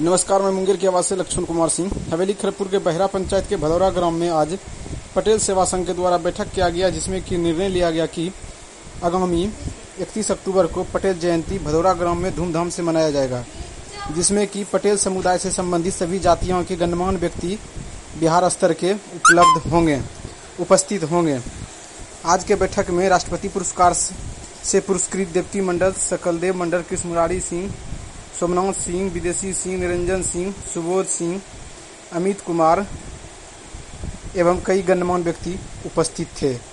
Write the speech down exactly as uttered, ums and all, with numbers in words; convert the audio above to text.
नमस्कार, मैं मुंगेर की आवाज से लक्ष्मण कुमार सिंह। हवेली खड़गपुर के बहरा पंचायत के भदौरा ग्राम में आज पटेल सेवा संघ के द्वारा बैठक किया गया, जिसमें कि निर्णय लिया गया कि आगामी इकतीस अक्टूबर को पटेल जयंती भदौरा ग्राम में धूमधाम से मनाया जाएगा, जिसमें कि पटेल समुदाय से संबंधित सभी जातियों के गणमान्य व्यक्ति बिहार स्तर के उपलब्ध होंगे उपस्थित होंगे। आज के बैठक में राष्ट्रपति पुरस्कार से पुरस्कृत देवती मंडल, सकलदेव मंडल, कृष्ण मुरारी सिंह, सोमनाथ सिंह, विदेशी सिंह, निरंजन सिंह, सुबोध सिंह, अमित कुमार एवं कई गणमान्य व्यक्ति उपस्थित थे।